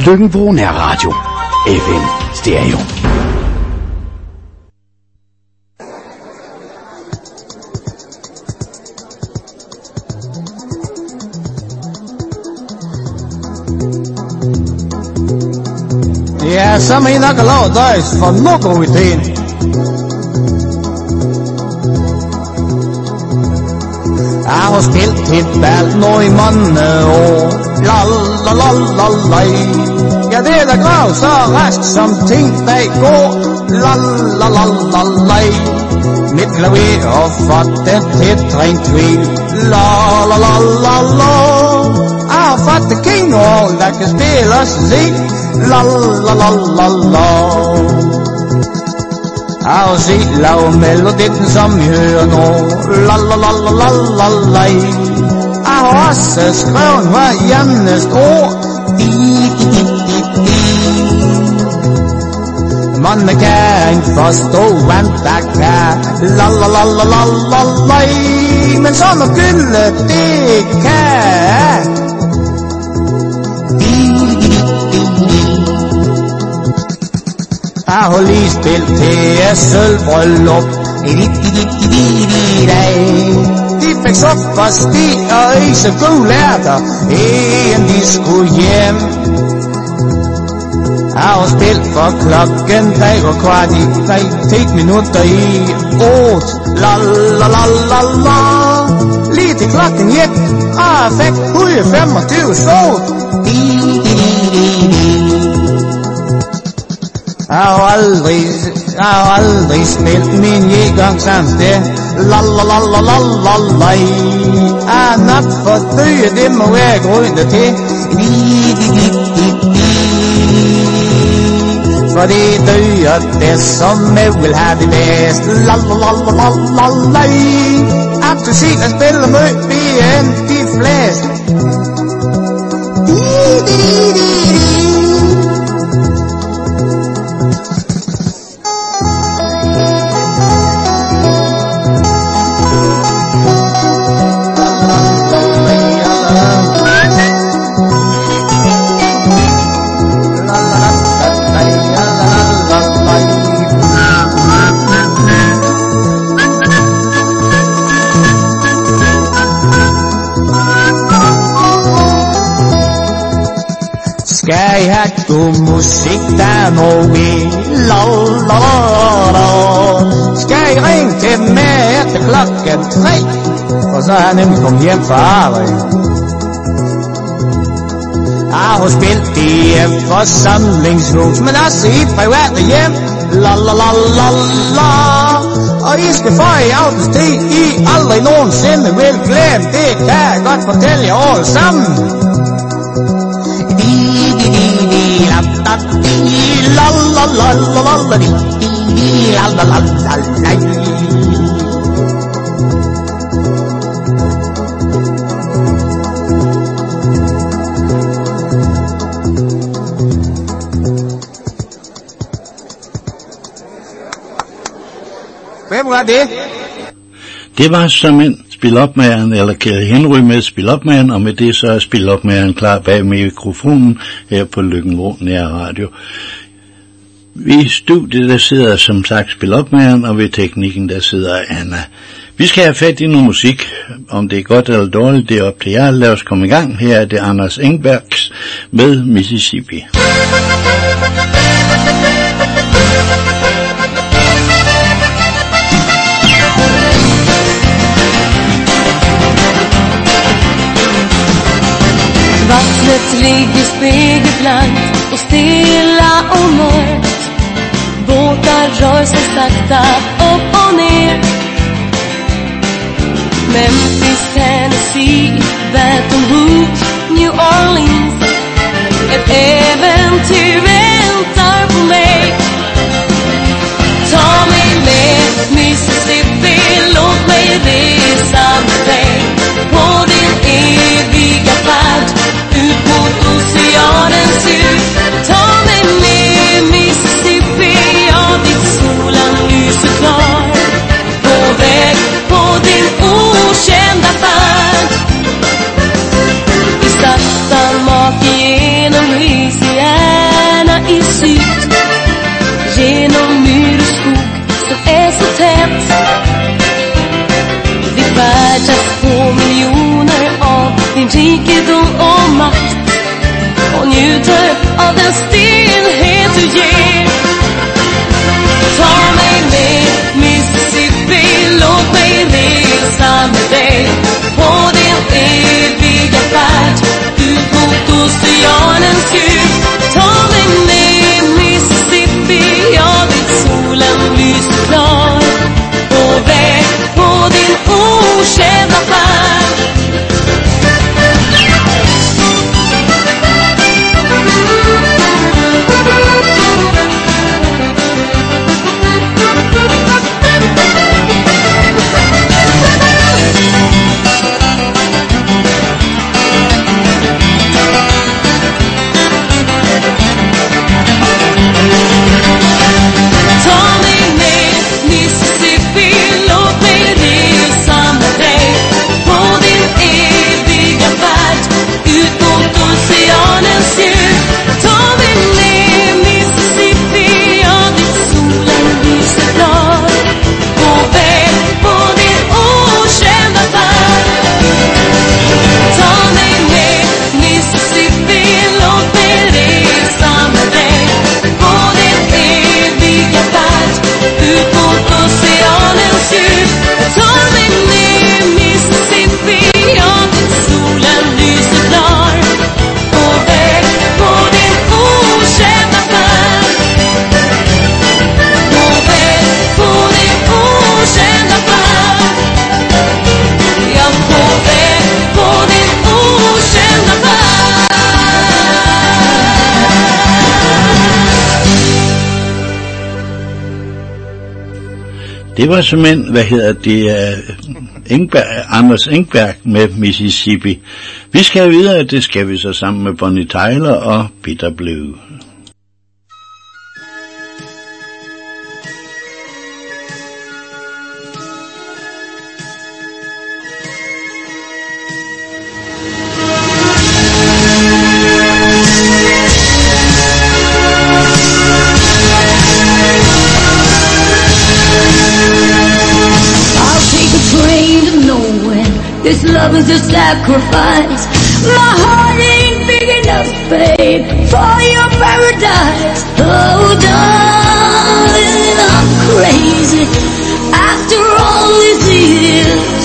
Løkken-Vrå Nærradio. FM Stereo. Ja, så mener jeg lov dig for noget ideen. Jeg har spillet et bald nu i mange år. Lalalala. Ja, det er da grav så rask som ting bag går. Lalalala. Mit klaver og fået den til drink tvil. Lalalala. Jeg har fået det king all, der kan spille os lige. Lalalala. Jeg har set lav melodien som vi hører nu. Lalalala. Jeg har også skrevet hver eneste ord. Man kan ikke forstå, hvad der kan. Lalalala. Men så må gylde det kan. Jeg har lige spillet til sølvbryllup. De fik suppe og sti og is og gode lærter, inden de skulle hjem. Jeg har spillet for klokken 3 og kvart i 10 minutter i 8. Lalalala. Lige til klokken 1, og jeg fik 125 sot. Jeg har aldrig spillet min jægersangsted. Lalalala. Jeg er nok for døde, det må være grunde til. For det døde det, som jeg vil have det bedst. Lalalala. Efter sig at spille mød end de fleste. Skal I have god musik, der er noget. Lalalala. Skal I ringe til mig efter klokken 3, for så er jeg nemlig kommet hjem fra arbejde. Jeg har spillet i et forsamlingshus, men også i private hjem. Lalalala. Og I skal få i autostid, I aldrig nogensinde vil glemme. Det kan jeg godt fortælle jer alle sammen. Hvem var det? Det var simpelthen Spilopmageren, eller Kære Henry med Spilopmageren, og med det så er Spilopmageren klar bag mikrofonen her på Løkken-Vrå Nærradio. I studiet der sidder som sagt Spilopmageren, og ved teknikken der sidder Anna. Vi skal have fat i noget musik, om det er godt eller dårligt, det er op til jer. Lad os komme i gang. Her er det Anders Engbergs med Mississippi. Vattnet ligger spegelblankt och stilla och mörkt. Båtar rör sig sakta upp och ner. Memphis, Tennessee, Baton Rouge, New Orleans. Ett äventyr väntar på mig. Ta mig med Mississippi, låt mig resa med dig på din eviga färd ut mot oceanens djup. Ta mig med Mississippi, ja ditt solen lyser klar. På väg på din okända färd. Vi startar mak igenom Louisiana. av den stillhet du ger. Ta mig med Mississippi, låt mig resa med dig på din eviga färd ut mot oceanens djup. Ta mig med Mississippi, jag vet solen lyser klar på väg på din okända färd. Det var simpelthen, Anders Engberg med Mississippi. Vi skal videre, det skal vi så sammen med Bonnie Tyler og Bitter Blue. This love is a sacrifice. My heart ain't big enough, babe, for your paradise. Oh, darling, I'm crazy after all these years.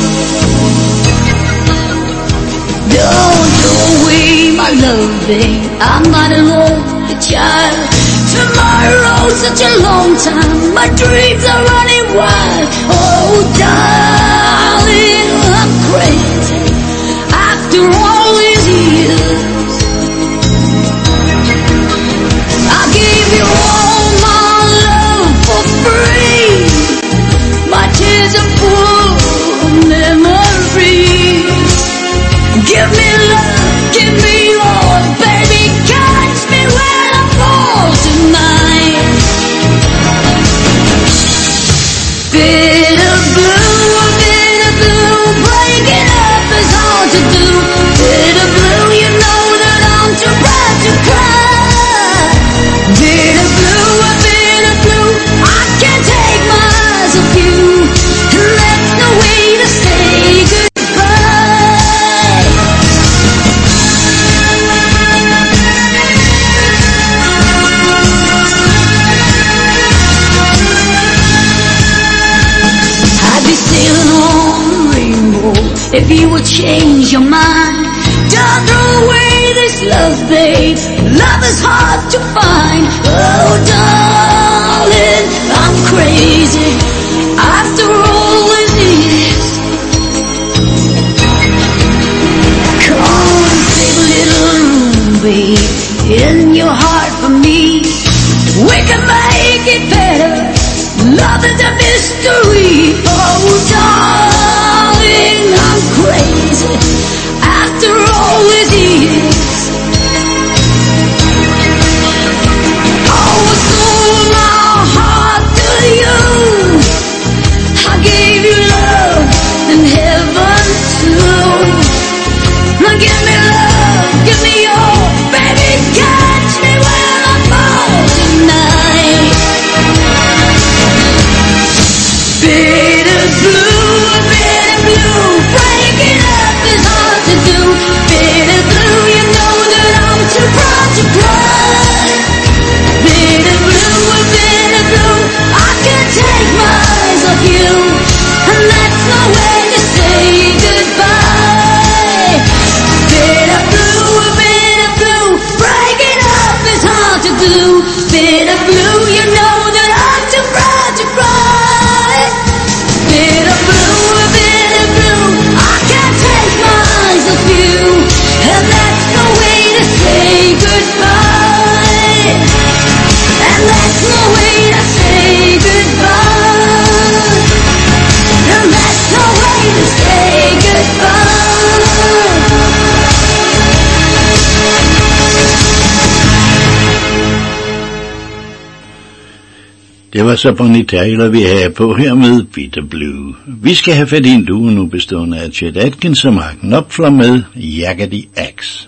Don't throw away my love, babe. I'm not an only child. Tomorrow's such a long time. My dreams are running wild. Oh, darling, I'm crazy after all these years. I gave you all my love for free. My tears are full of memories. Give me love, give me all, baby, catch me when I fall tonight. Bitter blue, breaking up is hard to do. Bitter blue, you know that I'm too proud to cry. Bitter blue, I can't take my eyes off you. And that's no way to say goodbye. I'd be sailing on the rainbow if you would change your mind. Don't throw away this love, babe. Love is hard to find. Oh, darling, I'm crazy after all these years. Come and save a little room, babe, in your heart for me. We can make it better. Love is a mystery. Oh, darling, I'm crazy after all these years. Oh, I sold my heart to you. I gave you love and heaven too. Now give me love, give me your, baby, catch me when I fall tonight. Bitter blue, Det var så Bonnie Tyler, vi er på her med Bitter Blue. Vi skal have fat i en duo nu bestående af Chet Atkins og Mark Knopfler med Yakety Axe.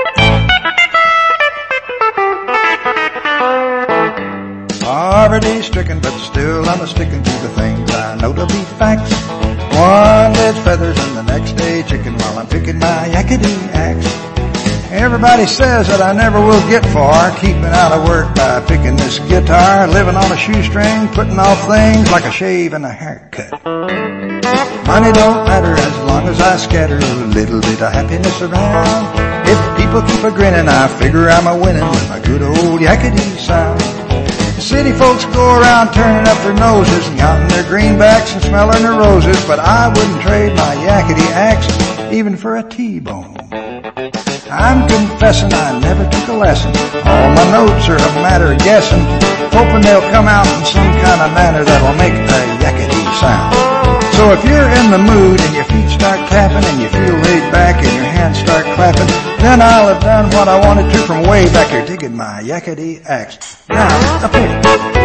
Poverty-stricken, but still I'm a-sticking to the things I know to be facts. One day's feathers and the next day chicken while I'm picking my yakety axe. Everybody says that I never will get far, keeping out of work by picking this guitar, living on a shoestring, putting off things like a shave and a haircut. Money don't matter as long as I scatter a little bit of happiness around. If people keep a-grinning, I figure I'm a-winning with my good old yakety sound. City folks go around turning up their noses and counting their greenbacks and smelling their roses, but I wouldn't trade my yakety axe even for a T-bone. I'm confessing I never took a lesson. All my notes are a matter of guessing, hoping they'll come out in some kind of manner that'll make a yakety sound. So if you're in the mood and your feet start tapping and you feel laid back and your hands start clapping, then I'll have done what I wanted to from way back here, digging my yakety axe. Now, up here.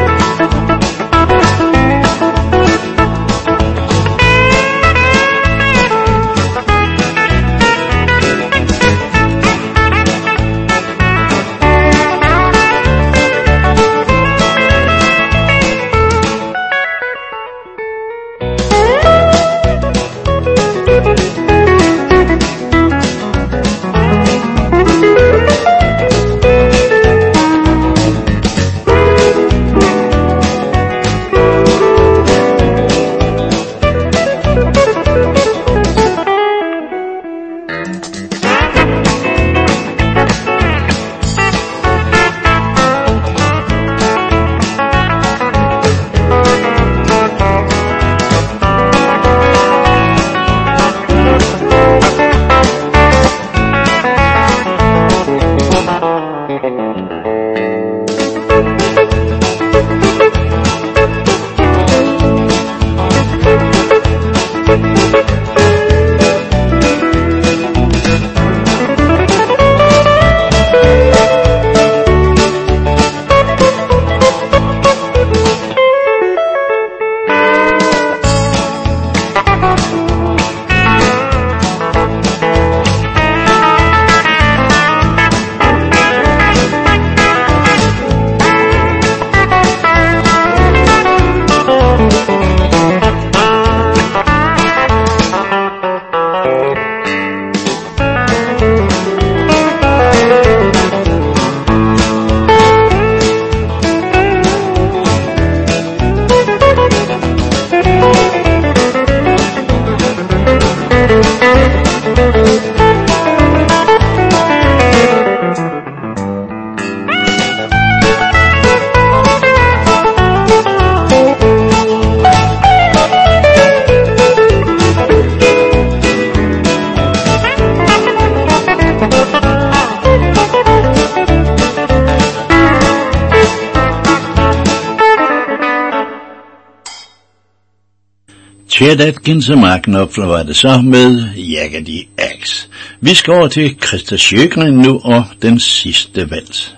Chet Atkins og Mark Knopfler var det så med Yakety Axe. Vi skal over til Christa Sjögren nu og den sidste vals.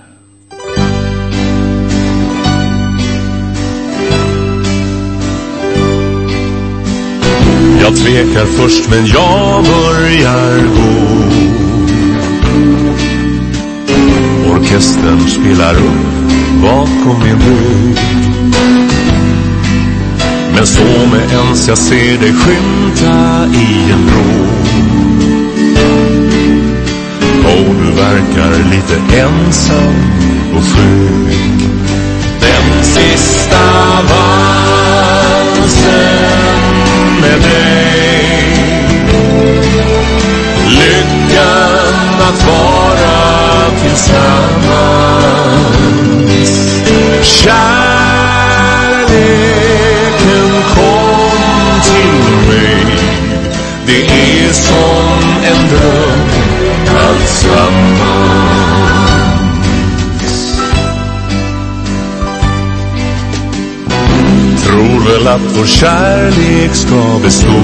Jag tvekar först men jag börjar gå. Orkestern spelar upp bakom min rygg. Men så med ens jag ser dig skymta i en vrå. Och du verkar lite ensam och skygg. Den sista valsen med dig. Lyckan att vara tillsammans. Kärleken kom till mig. Det är som en dröm alltsammans. Tror väl att vår kärlek ska bestå.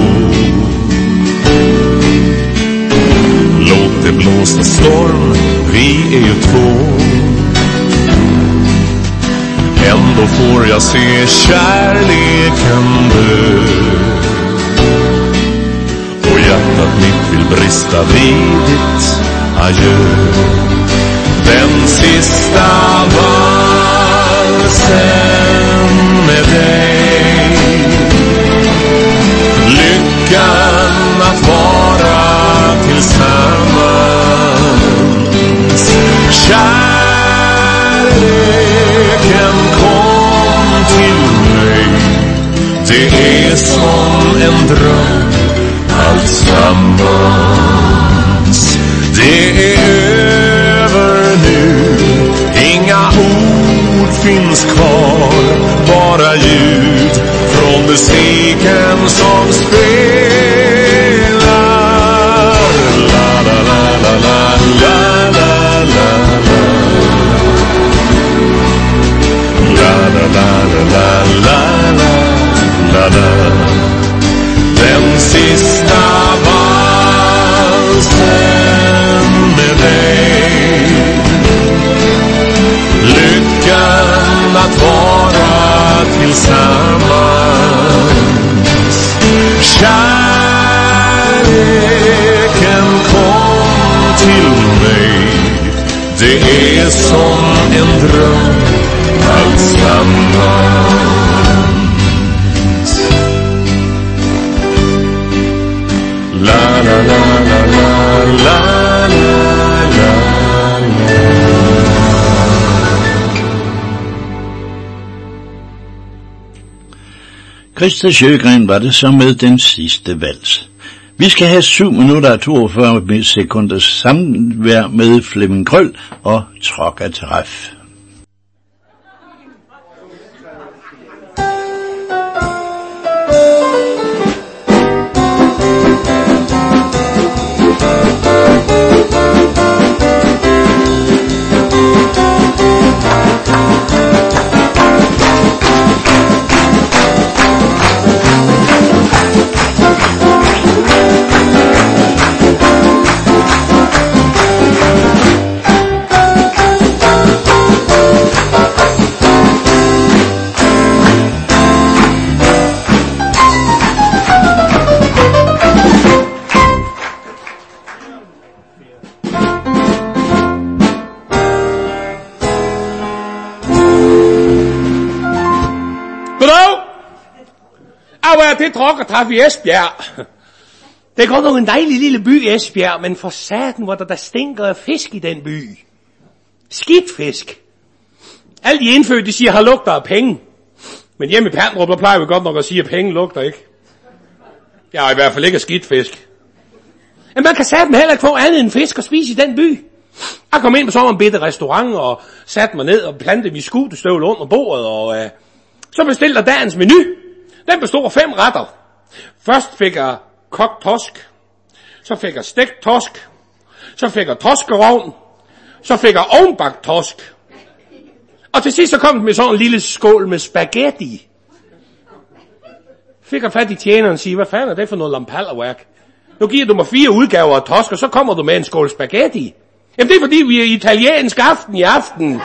Låt det blåsa storm, vi är ju två. Ändå får jag se kärleken dö. Och hjärtat mitt vill brista vid ditt adjö. Den sista valsen med dig. Lyckan att vara tillsammans. Kärleken kom till mig. Det är som en dröm alltsammans. Det är över nu. Inga ord finns kvar. Bara ljud från musiken som spelar. La la la la la la la la la. La la la la la la la la. Den sista valsen med dig. Lyckan att vara tillsammans. Kärleken kom till mig. Det är som en dröm alltsammans. La la la la la la la la. Christa Sjögren var det så med den sidste vals. Vi skal have 7 minutter og 42 sekunders samvær med Flemming Krøll og Trockatræf. Det er Trockatræf i Esbjerg. Det er godt nok en dejlig lille by, Esbjerg, men for satan, hvor der stinker af fisk i den by. Skidt fisk. Alle de indfødte, de siger, har lugter af penge. Men hjemme i Pandrup, der plejer vi godt nok at sige, at penge lugter ikke. Jeg er i hvert fald ikke af skidt fisk. Men man kan satan heller ikke få andet end fisk at spise i den by. Jeg kom ind på sådan en bitte restaurant og satte mig ned og plantede min skutestøvle under bordet, og så bestilte jeg dagens menu. Den bestod af 5 retter. Først fik jeg kogt torsk. Så fik jeg stegt torsk. Så fik jeg torskerogn. Så fik jeg ovenbagt torsk. Og til sidst så kom det med sådan en lille skål med spaghetti. Fik jeg fat i tjeneren og sige, hvad fanden er det for noget lampallerværk? Nu giver du mig 4 udgaver af torsk, og så kommer du med en skål spaghetti. Jamen det er fordi, vi er italiensk aften i aften.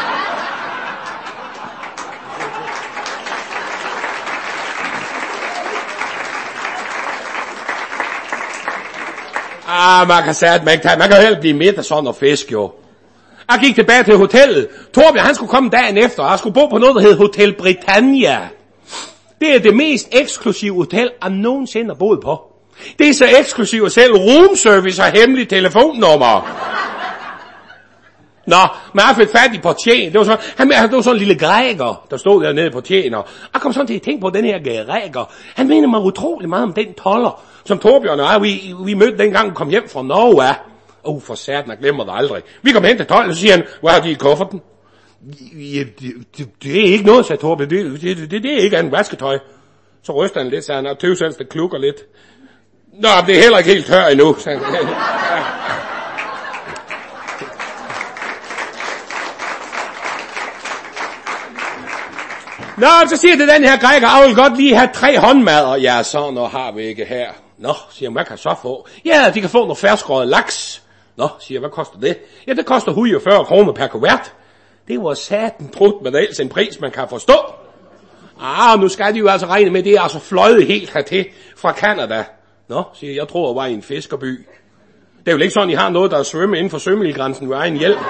Man kan sige, at man kan jo heller blive midt af sådan noget fisk, jo. Jeg gik tilbage til hotellet. Torbjørn, han skulle komme dagen efter, og jeg skulle bo på noget, der hed Hotel Britannia. Det er det mest eksklusive hotel, jeg nogensinde har boet på. Det er så eksklusivt, at selv roomservice har hemmelige telefonnummer. Nå, men jeg fik fat i portieren. Det var sådan en lille græker, der stod dernede i portieren. Og jeg kom sådan til at tænke på den her græker. Han minder mig utrolig meget om den toller, som Torbjørn og jeg, vi mødte dengang, vi kom hjem fra Norge. For satan, jeg glemmer det aldrig. Vi kom hen til tolden, og så siger han, hvad har de i kufferten? Ja, det er ikke noget, sagde Torbjørn. Det er ikke andet vasketøj. Så ryster han lidt, sagde han, og tøvsans, det klukker lidt. Nå, det er heller ikke helt tør endnu, sagde han. Nå, så siger det den her græker, jeg vil godt lige have 3 håndmadder. Ja, sådan noget har vi ikke her. Nå, siger han, hvad kan jeg så få? Ja, de kan få noget ferskåret laks. Nå, siger jeg, hvad koster det? Ja, det koster 140 kroner per kuvert. Det var satan trudt med ellers en pris, man kan forstå. Nu skal de jo altså regne med, det er altså fløjet helt hertil fra Canada. Nå, siger jeg tror, jeg var i en fiskerby. Det er jo ikke sådan, I har noget, der er svømme inden for sømmelgrænsen ved egen hjælp.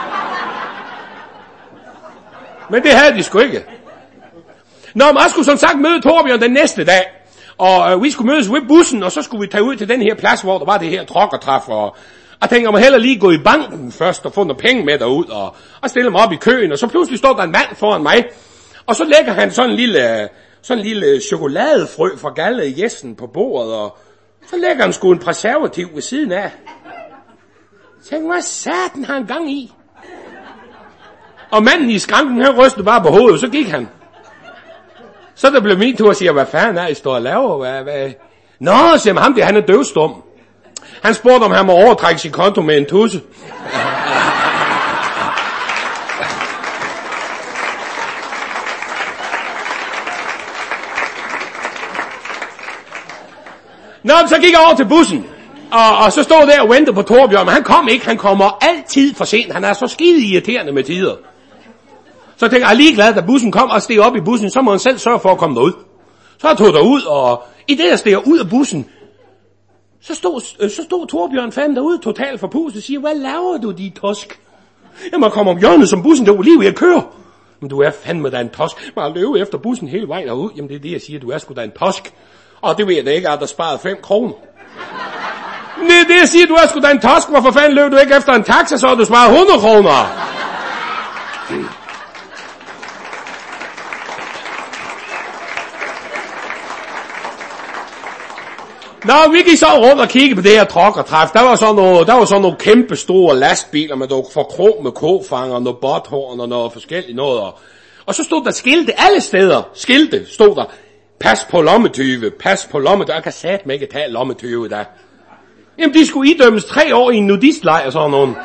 Men det havde de sgu ikke. Nå, men jeg skulle som sagt møde Torbjørn den næste dag. Og vi skulle mødes ved bussen, og så skulle vi tage ud til den her plads, hvor der var det her trokkertræf. Og jeg tænkte, jeg må heller lige gå i banken først og få noget penge med derud. Og stille mig op i køen, og så pludselig står der en mand foran mig. Og så lægger han sådan en lille chokoladefrø fra Galle Jessen på bordet, og så lægger han sgu en preservativ ved siden af. Så tænkte, hvad satan har han gang i? Og manden i skranken, han rystede bare på hovedet, så gik han. Så der blev min tur og siger, hvad fanden er I står og laver? Hvad? Nå, siger man, ham der, han er døvstum. Han spurgte, om han må overtrække sin konto med en tusse. Nå, så gik jeg over til bussen, og så stod der og ventede på Torbjørn, men han kom ikke, han kommer altid for sent, han er så skide irriterende med tider. Så jeg tænkte, jeg er ligeglad, da bussen kom og steg op i bussen, så må han selv sørge for at komme derud. Så jeg tog derud, og i det jeg steg ud af bussen, så stod Torbjørn fanden derude, totalt forpustet, og siger, hvad laver du, de tosk? Jamen, jeg kommer om hjørnet som bussen, det var lige ved at køre. Men du er fandme da en tosk. Man har løbet efter bussen hele vejen derud. Jamen, det er det, jeg siger, du er sgu da en tosk. Og det ved jeg da ikke, at der sparet 5 kroner. Det jeg siger, du er sgu da en tosk. Hvorfor fanden løb du ikke efter en taxa, så du sparet 100 kroner? Nå, vi gik så rundt og kiggede på det her trokkertræf. Der var sådan nogle kæmpe store lastbiler med nogle forkromede kofanger, noget botthorn og noget forskelligt noget. Og så stod der skilte alle steder. Skilte stod der. Pas på lommetyve, pas på lommetyve. Jeg kan satme ikke tage lommetyve der. Jamen, de skulle idømmes 3 år i en nudistlejr og sådan nogen.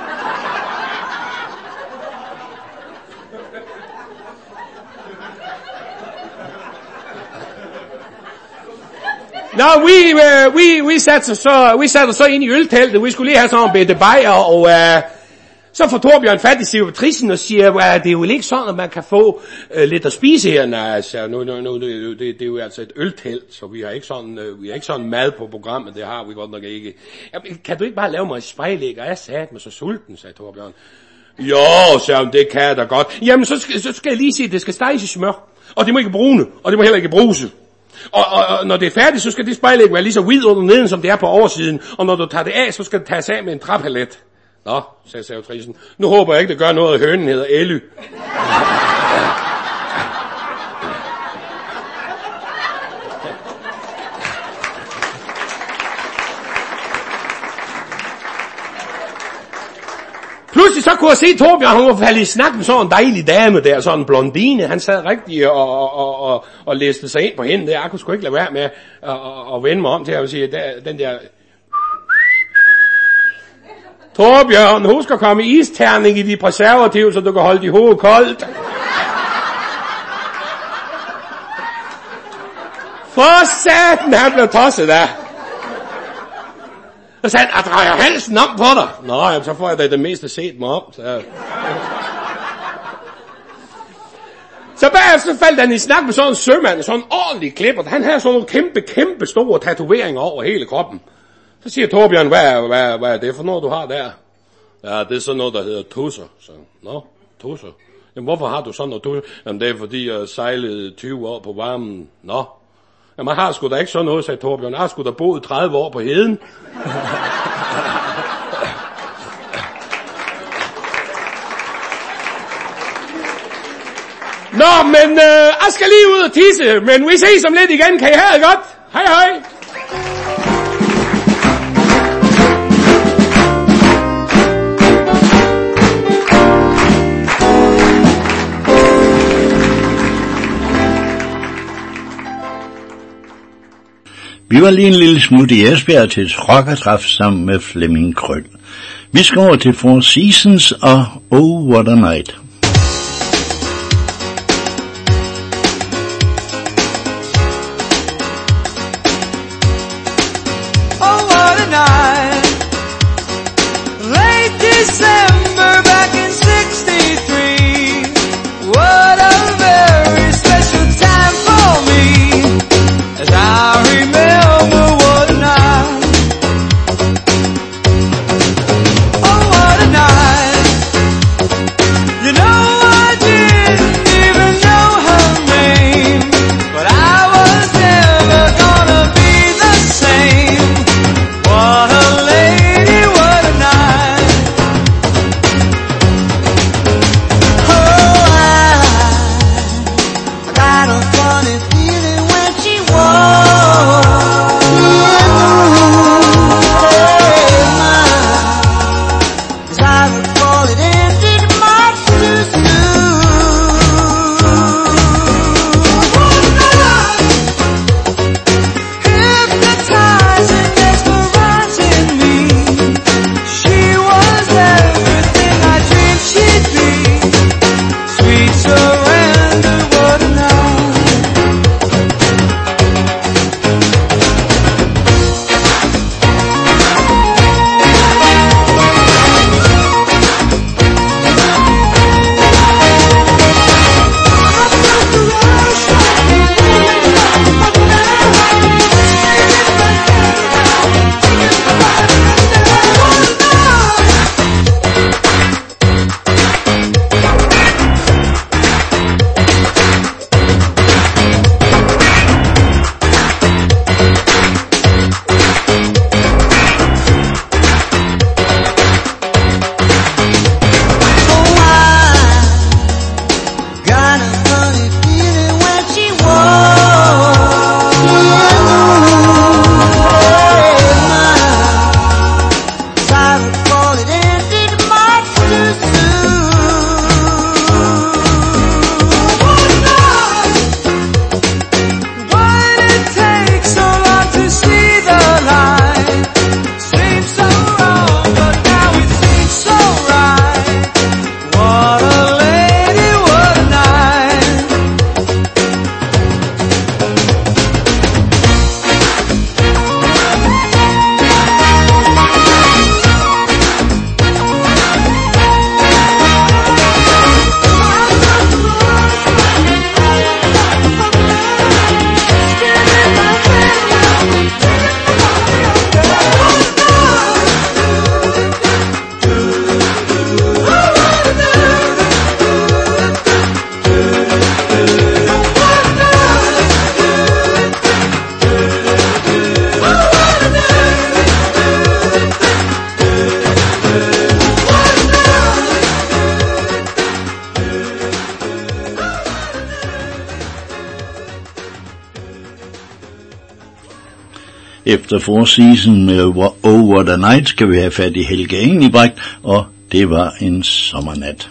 Nå, vi satte så ind i ølteltet. Vi skulle lige have sådan en bedte bajer, og så får Torbjørn fat i servitricen og siger, det er jo ikke sådan, at man kan få lidt at spise her. Altså, nu, det er jo altså et øltelt, så vi har ikke sådan mad på programmet, det har vi godt nok ikke. Jamen, kan du ikke bare lave mig et spejlæg, og jeg sagde mig så sulten, sagde Torbjørn. Jo, sagde hun, det kan jeg da godt. Jamen, så skal jeg lige sige, det skal steges i smør, og det må ikke brune, og det må heller ikke bruse. Og når det er færdigt, så skal det spejlæg være lige så hvid under neden, som det er på oversiden. Og når du tager det af, så skal det tages af med en træpalet. Nå, sagde servitricen. Nu håber jeg ikke, det gør noget, at hønen hedder Elly. Pludselig så kunne jeg se Torbjørn, han var faldet i snak med sådan en dejlig dame der, sådan en blondine. Han sad rigtig og læste sig ind på hende der. Jeg kunne sgu ikke lade være med at vende mig om til at sige, den der... Torbjørn, husk at komme i isterning i de preservative, så du kan holde dit hoved koldt. For satan, han blev tosset der. Så sagde han, jeg drejer halsen om på dig. Nå, jamen, så får jeg da det meste set mig om. Så bagefter faldt han i snak med sådan en sømand, sådan en ordentlig klipper. Han havde sådan nogle kæmpe store tatoveringer over hele kroppen. Så siger Torbjørn, hvad er det for noget, du har der? Ja, det er sådan noget, der hedder tusser. Så, nå, tusser. Jamen, hvorfor har du sådan noget tusser? Jamen, det er fordi, jeg sejlede 20 år på varmen. Nå. Jamen, jeg har sgu da ikke sådan noget, sagde Torbjørn. Jeg har sgu da boet 30 år på heden. Nå, men jeg skal lige ud og tisse, men vi ses om lidt igen. Kan I have det godt? Hej hej. Vi var lige en lille smut i Esbjerg til et rockertræf sammen med Flemming Krøll. Vi skal over til Four Seasons og Oh What a Night. Oh what a night, late December back in '63. Efter forseason med Oh What a Night skal vi have fat i Helge Engelbrecht, og det var en sommernat.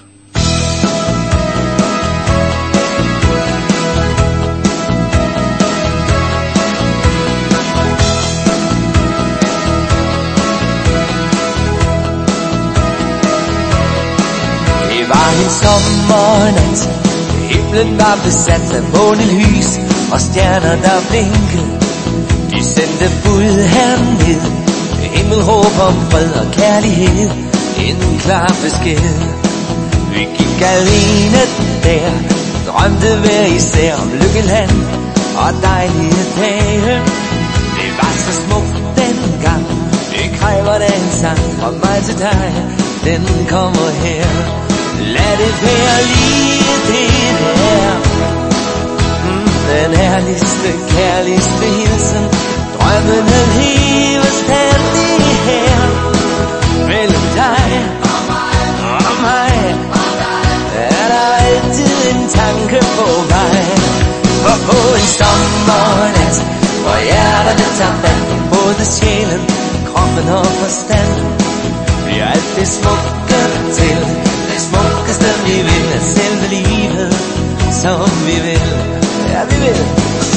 Det var en sommernat. Himlen var besat af månelys og stjerner, der blinkede. De sendte bud herned, himmelråb om fred og kærlighed, en klar besked. Vi gik alene der, drømte hver især om lykkeland og dejlige dage. Det var så smukt dengang, det kræver da en sang fra mig til dig. Den kommer her, lad det være lige det der. Den herligste, kærligste hilsen, drømmene lever stadig her. Mellem dig og mig er der altid en tanke på vej. For på en sommernat, hvor hjerterne tager fat i både sjælen, kroppen og forstanden, bliver alt det smukke til det smukkeste vi vil af selve livet, som vi vil. Ja, vi vil.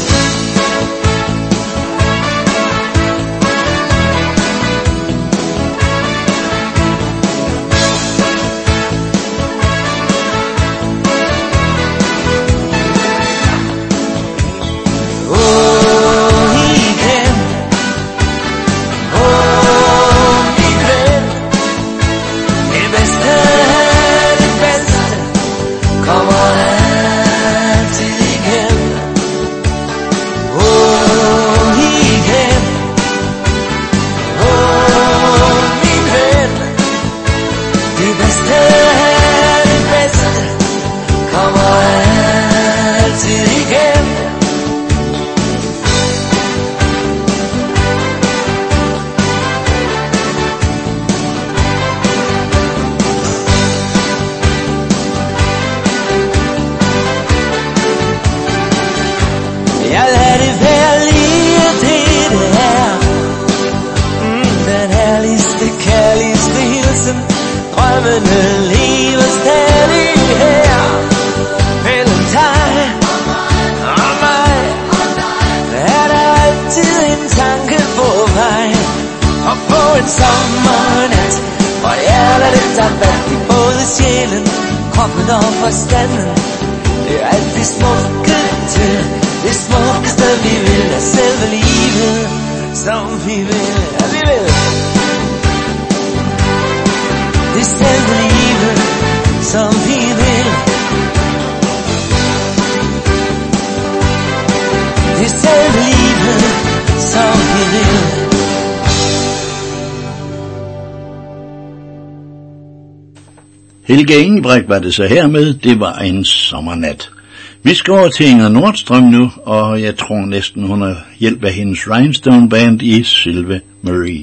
Helge Engelbrecht var det så hermed, det var en sommernat. Vi skal over til Inger Nordstrøm nu, og jeg tror næsten hun har hjælp af hendes Rhinestone Band i Sylve Marie.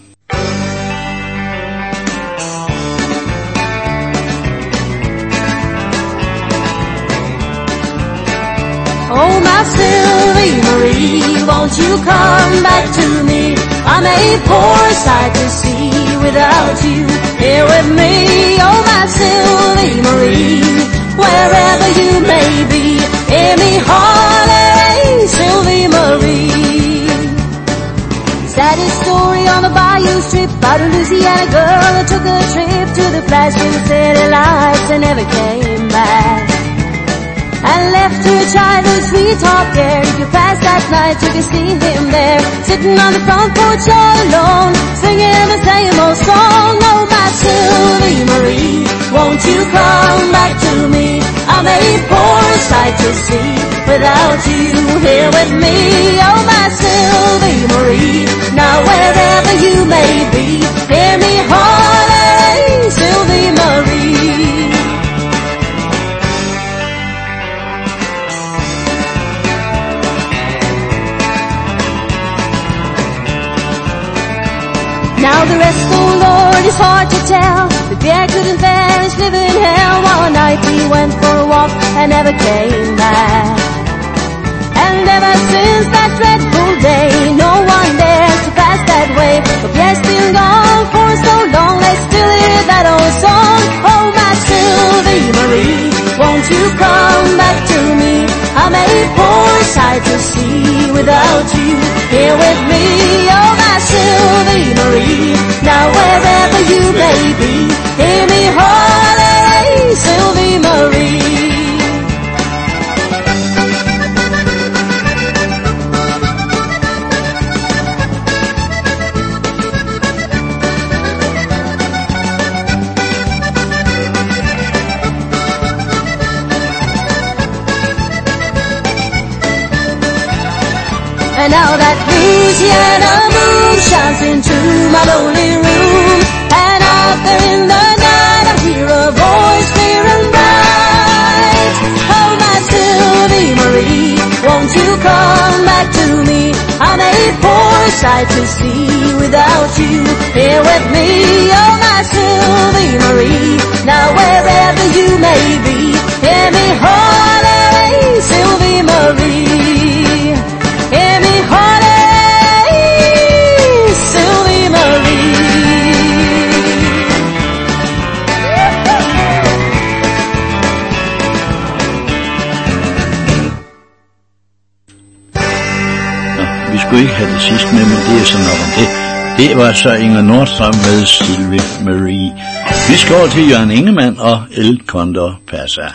Oh, my Sylvie Marie, won't you come back to me? I'm a poor sight to see without you here with me. Oh, my Sylvie Marie, wherever you may be, hear me holler, Sylvie Marie. Saddest story on the bayou strip about a Louisiana girl that took a trip to the flashing city lights and never came back. And left her a child whose sweetheart there. You could pass that night, you could see him there, sitting on the front porch all alone, singing the same old song. Oh, my Sylvie Marie, won't you come back to me? I'm a poor sight to see without you here with me. Oh, my Sylvie Marie, now wherever you may be, hear me holler, Sylvie Marie. Now the rest, oh Lord, is hard to tell. The bear couldn't vanish, live in hell. One night we went for a walk and never came back. And ever since that dreadful day, no one dare has been gone for so long, I still hear that old song. Oh, my Sylvie Marie, won't you come back to me? I may poor sight to see without you here with me. Oh, my Sylvie Marie, now wherever you may be, hear me holler, Sylvie Marie. And now that Louisiana moon shines into my lonely room, and out there in the night I hear a voice clear and bright. Oh, my Sylvie Marie, won't you come back to me? I'm a poor sight to see without you here with me. Oh, my Sylvie Marie, now wherever you may be, hear me holler, Sylvie Marie. Hear me holler, Sylvie Marie. Nå, vi skulle ikke have det sidste med, men det er sådan nok om det. Det var så Inger Nordstrøm med Sylvie Marie. Vi skal over til Jørgen Ingemann og El Condor Pasa.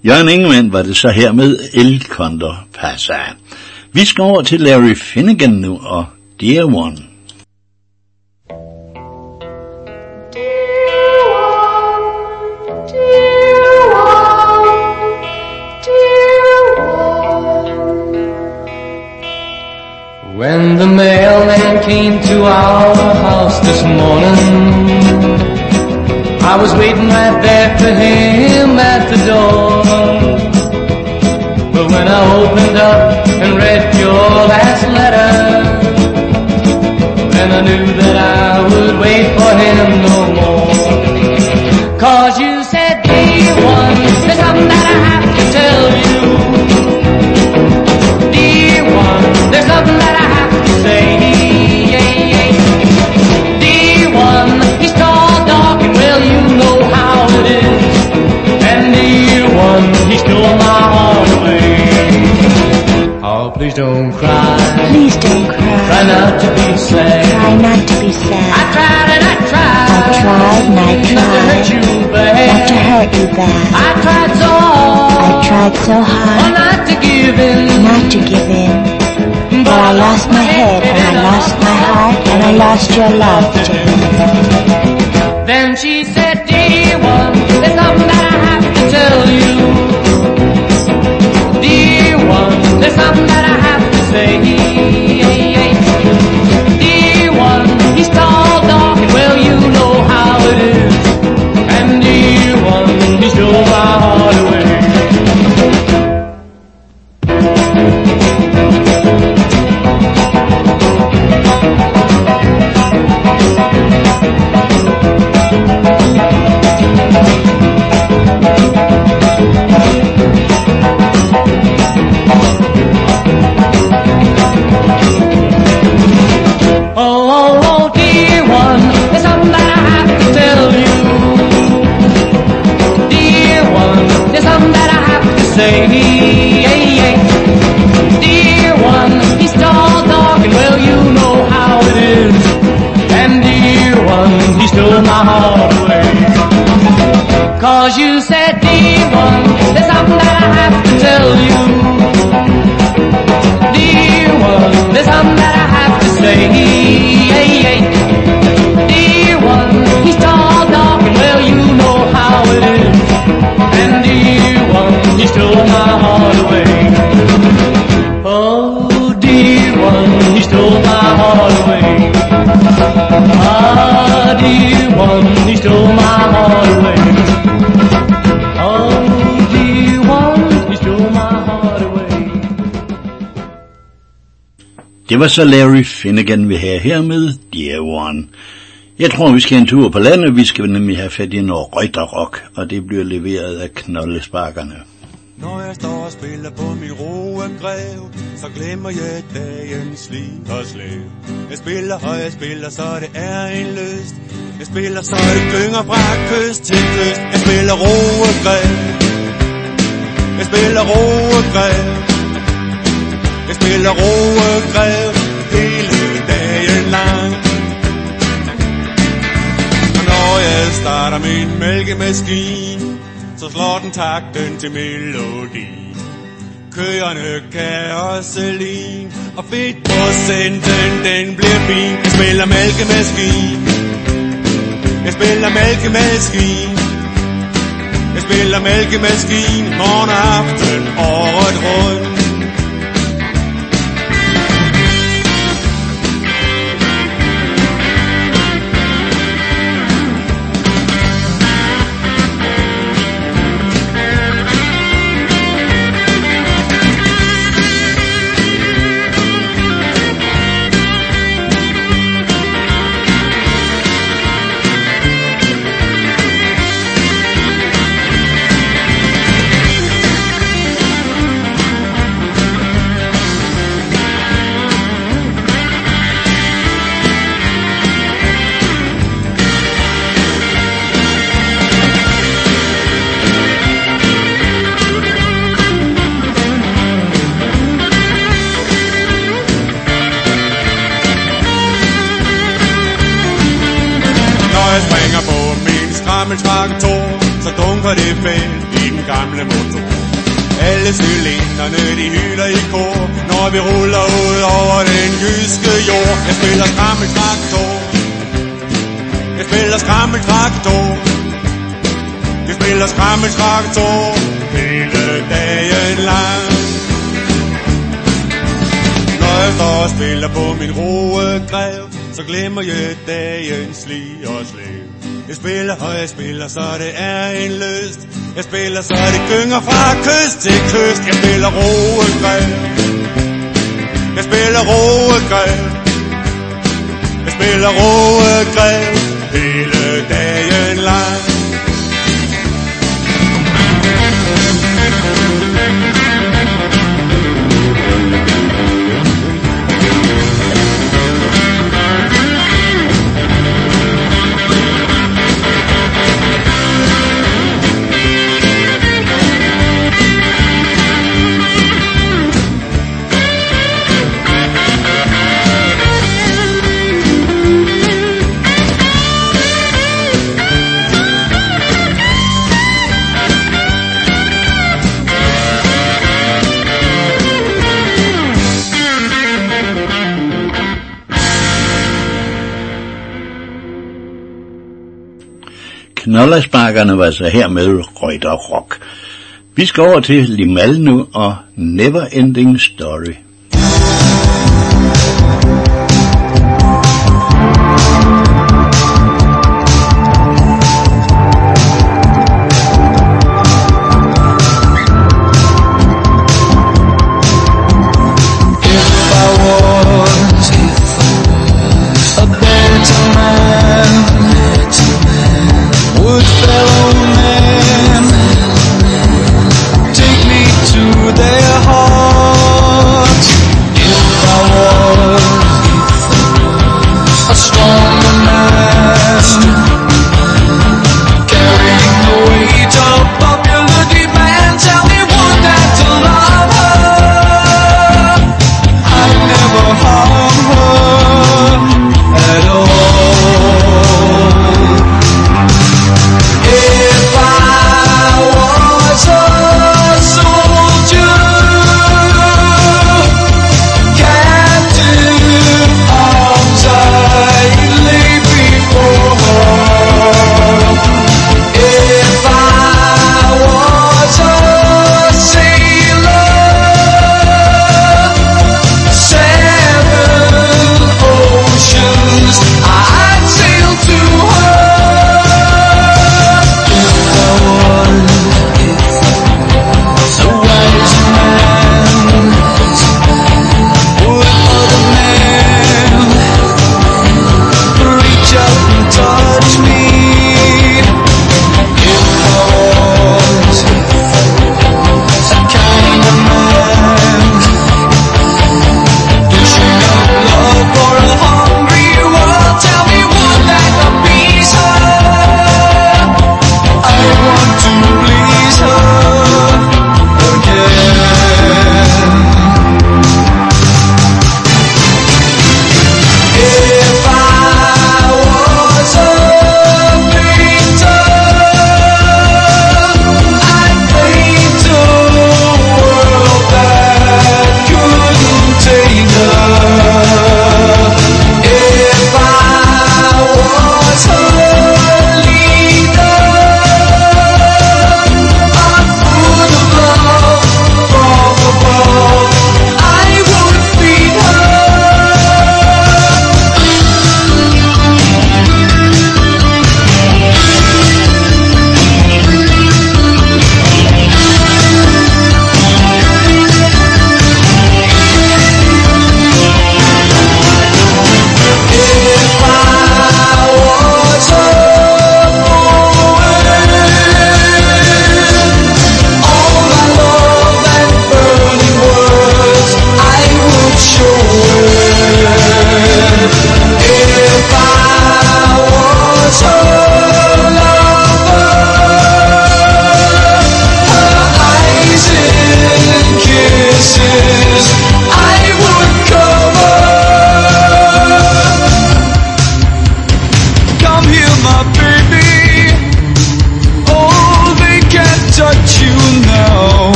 Jørgen Ingemann var det så her med El Condor Pasa. Vi skal over til Larry Finnegan nu og Dear One. When the mailman came to our house this morning, I was waiting right there for him at the door. But when I opened up and read your last letter, then I knew that I would wait for him no more. 'Cause you said, dear one, there's something that I have to tell you. Dear one, there's something that I have to say. Dear one, he's tall, dark, and well, you know how it is. And dear one, he stole my heart away. Oh, please don't cry. Please don't cry. Try not to be sad. Try not to be sad. I tried and I tried. I tried and I tried. Not to hurt you bad. Not to hurt you bad. I tried so hard. I tried so hard. Oh, not to give in. Not to give in. But I lost my head and I lost my heart and I lost your love, Jane. Then she said, dear one, there's something that I have to tell you. Dear one, there's something that I have to say. Dear one, he's tall, dark, and well, you know how it is. And dear one, he stole my heart away. Dear one, he's tall, dark, and well, you know how it is. And dear one, he stole my heart away. 'Cause you said, dear one, there's something that I have to tell you. Dear one, there's something that I have to say. Dear one, he's tall, dark, and well, you know how it is. And dear one, he stole my heart away. Oh, dear one, he stole my heart away. Ah, dear one, he stole my heart away. Oh, dear one, he stole my heart away. Det var så Larry Finnegan, vi havde her med Dear One. Jeg tror, vi skal en tur på landet. Vi skal nemlig have fat i noget Reuterrock, og det bliver leveret af Knoldesparkerne. Når jeg står og spiller på min roengrev, så glemmer jeg dagens slit og slæv. Jeg spiller, og jeg spiller, så det er en lyst. Jeg spiller, så det gynger fra kyst til kyst. Jeg spiller roengrev. Jeg spiller roengrev. Jeg spiller roengrev hele dagen lang. Og når jeg starter min mælkemaskine, så slår den takten til melodi. Køerne kan også lide, og fedtprocenten den bliver fin. Jeg spiller mælkemaskine. Jeg spiller mælkemaskine. Jeg spiller mælkemaskine morgen og aften året rundt. Så dunker det fældt i den gamle motor. Alle cylinderne de hylder i kor, når vi ruller ud over den jyske jord. Jeg spiller skrammeltraktor, jeg spiller skrammeltraktor, jeg spiller skrammeltraktor hele dagen lang. Når jeg står og spiller på min roegrev, så glemmer jeg dagens slig og slæv. Jeg spiller og jeg spiller, så det er en lyst. Jeg spiller, så det gynger fra kyst til kyst. Jeg spiller roegrev, jeg spiller roegrev, jeg spiller roegrev hele dagen lang. Knollersparkerne var så her med Rødt og Rock. Vi skal over til Limal nu og Never Ending Story. Their hearts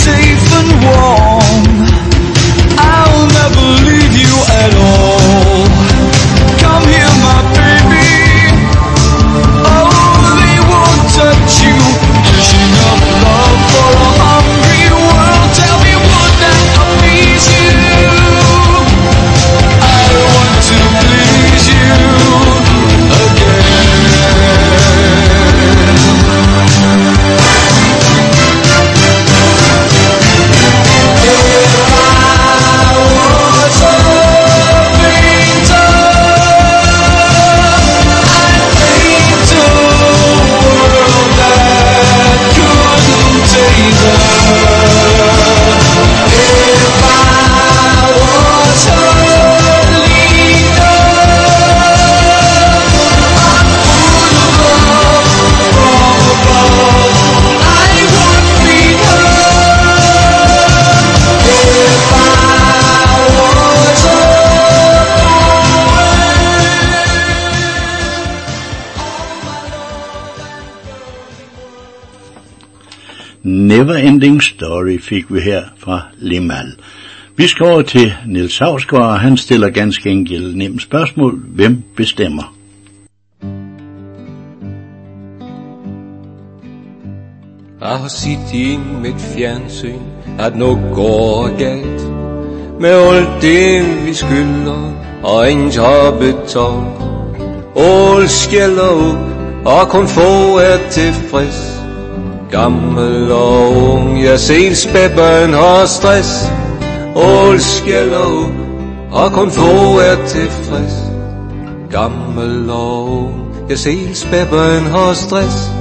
safe and warm. I'll never leave you at all. Come here, my baby. Oh, they won't touch you. Wishing up love for a hungry world. Tell me, would that appease you? I want to please you again. Never Ending Story fik vi her fra Limal. Vi skal over til Niels Hausgaard, og han stiller ganske enkelt nemt spørgsmål. Hvem bestemmer? Jeg har set i mit fjernsyn, at noget går galt. Med alt det vi skylder, og ingen har betalt. Alt skælder ud, og kun få er tilfreds. Gammel og ung, jeg selv spædbørn har stress. Alt skælder ud, og kun få er tilfreds. Gammel og ung, jeg selv spædbørn har stress.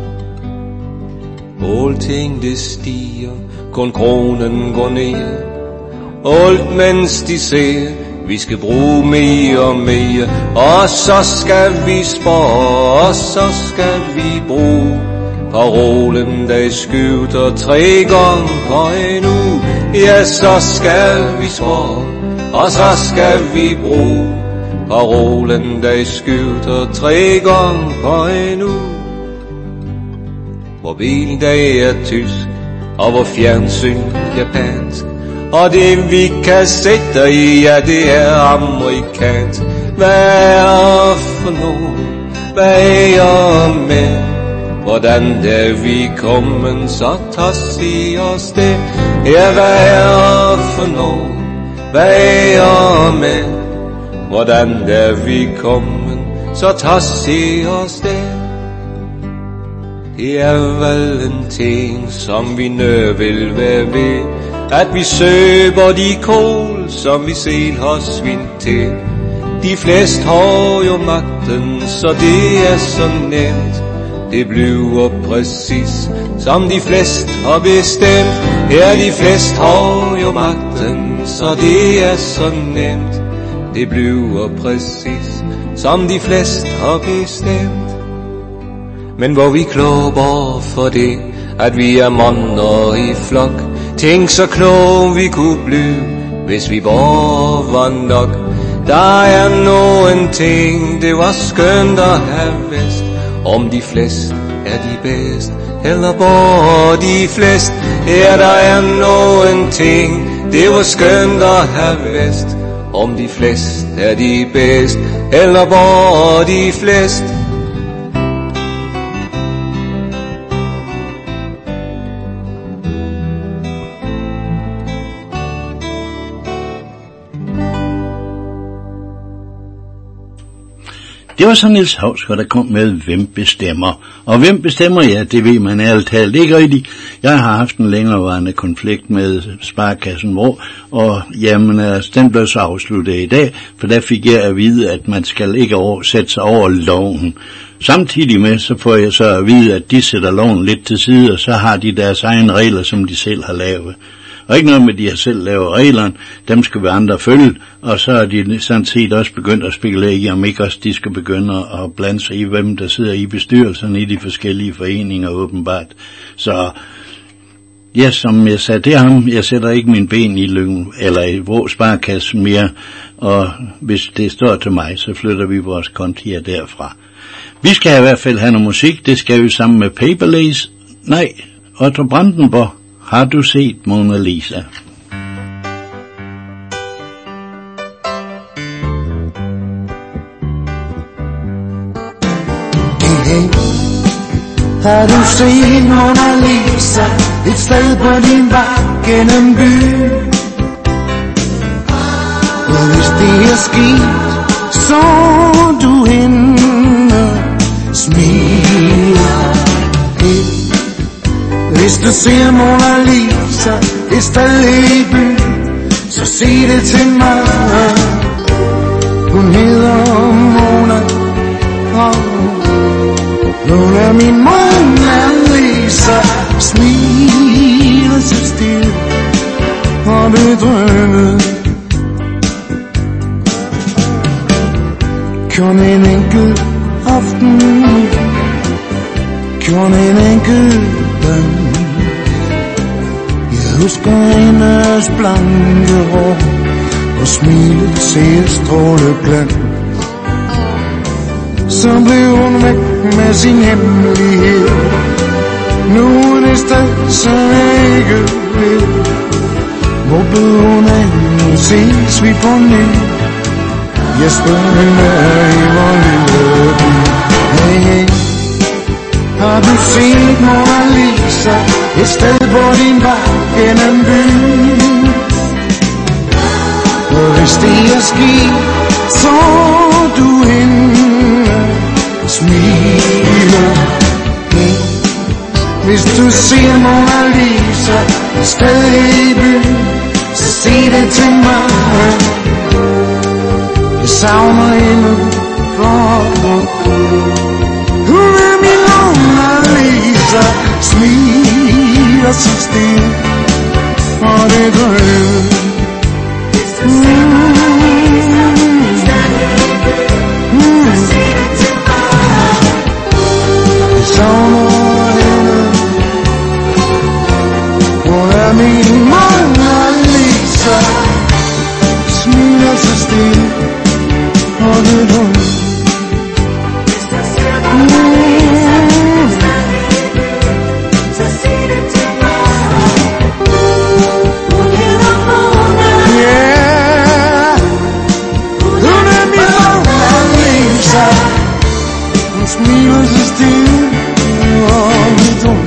Alting det stiger, kun kronen går ned. Alt mens de ser, vi skal bruge mere og mere. Og så skal vi spare, og så skal vi bruge. Parolen der skyder 3 gange på en uge. Ja, så skal vi spare, og så skal vi bruge. Parolen der skyder 3 gange på en uge. Hvor bilen der er tysk, og hvor fjernsyn japansk. Og det vi kan sætte i, ja det er amerikansk. Hvad er for nogen, hvad er med? Hvordan der vi kommet, så tager i os det. Ja, hvad er for nogen, hvad er med? Hvordan der vi kommet, så tager i os det. Det er vel en ting, som vi nød vil være ved. At vi søber de kål, som vi selv har svindt til. De flest har jo magten, så det er så nemt. Det bliver præcis, som de flest har bestemt. Ja, de flest har jo magten, så det er så nemt. Det bliver præcis, som de flest har bestemt. Men hvor vi klogere for det, at vi er månder i flok. Tænk så klog vi kunne blive, hvis vi bare var nok. Der er nogen ting, det var skønt at have vidst. Om de flest er de bedst, eller bare de flest. Ja, der er nogen ting, det var skønt at have vidst. Om de flest er de bedst, eller bare de flest. Det var så Niels Hausgaard, der kom med, hvem bestemmer. Og hvem bestemmer, ja, det ved man ærligt talt ikke rigtigt. Jeg har haft en længerevarende konflikt med Sparekassen Vrå, og jamen, den blev så afsluttet i dag, for der fik jeg at vide, at man skal ikke sætte sig over loven. Samtidig med, så får jeg så at vide, at de sætter loven lidt til side, og så har de deres egne regler, som de selv har lavet. Og ikke noget med, at de har selv lavet reglerne, dem skal vi andre følge, og så er de sådan set også begyndt at spekulere i, om ikke også de skal begynde at blande sig i, hvem der sidder i bestyrelserne i de forskellige foreninger åbenbart. Så ja, som jeg sagde til ham, jeg sætter ikke min ben i Lyng eller i Vrå Sparekasse mere, og hvis det står til mig, så flytter vi vores kontier derfra. Vi skal i hvert fald have noget musik, det skal vi sammen med Paper Lace, Otto Brandenburg Har du set Mona Lisa? Hey, har du set Mona Lisa et sted på din vej gennem byen? Og hvis det er sket, så du hende smiler. Hey, hvis du ser Mona Lisa et sted i byen, så sig det til mig. Hun hedder Mona, hun er min Mona Lisa. Smiler så stille og bedrøvet. Kun en enkelt aften, kun en enkelt dag. Jeg husker hendes blanke hår og smilet ser stråleglans. Så blev hun væk med sin hemmelighed. Nu er det sted, som jeg ikke ved. Hvor blev hun af? Nu ses vi på ny. Jeg spørger hende i vor lille by. Hey, hey, har du set Mona Lisa et sted på din vej gennem byen? Og hvis det er sket, så du hende smiler. Hey, hvis du ser Mona Lisa et sted i byen, så sig det til mig. Jeg savner hende for hun er min Mona Lisa. Smiler så stille og det drømmer. Jeg savner hende. Hun er min Mona Lisa. Smiler så stille og det drømmer. Smiler så stille og det drømmer.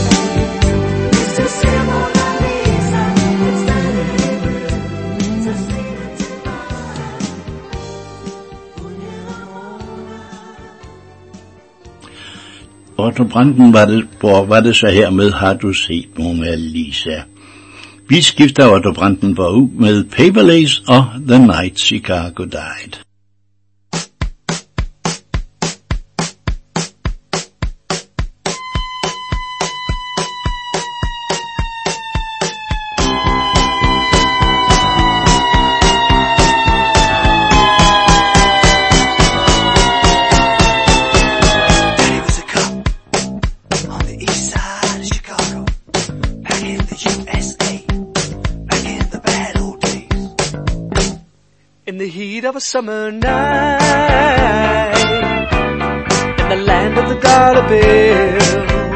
Otto Brandenborg var det så her med Har du set Mona Lisa? Vi skifter Otto Brandenborg ud med Paperlace og The Night Chicago Died. Of a summer night in the land of the dollar bill,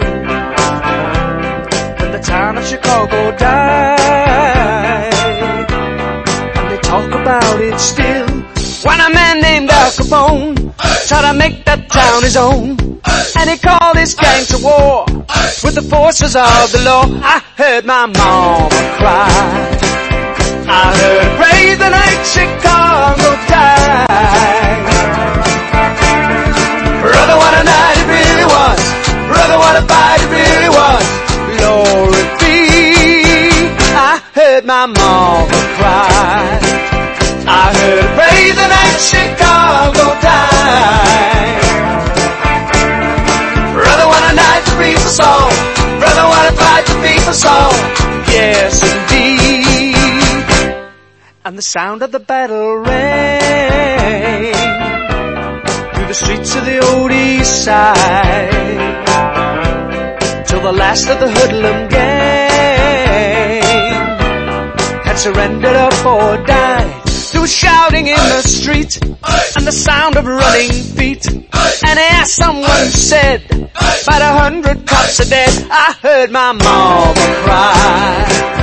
when the town of Chicago died, and they talk about it still. When a man named Al Capone tried to make that town his own, and he called his gang to war with the forces of the law. I heard my mama cry, I heard her praise the night Chicago died. Brother, what a night it really was. Brother, what a fight it really was. Glory be. I heard my mama cry, I heard her praise the night Chicago died. Brother, what a night the people saw. Brother, what a fight the people saw. Yes, indeed. And the sound of the battle rang through the streets of the old east side, till the last of the hoodlum gang had surrendered up or died. Through was shouting in the street, and the sound of running feet. And as someone said, about 100 cops are dead. I heard my mama cry.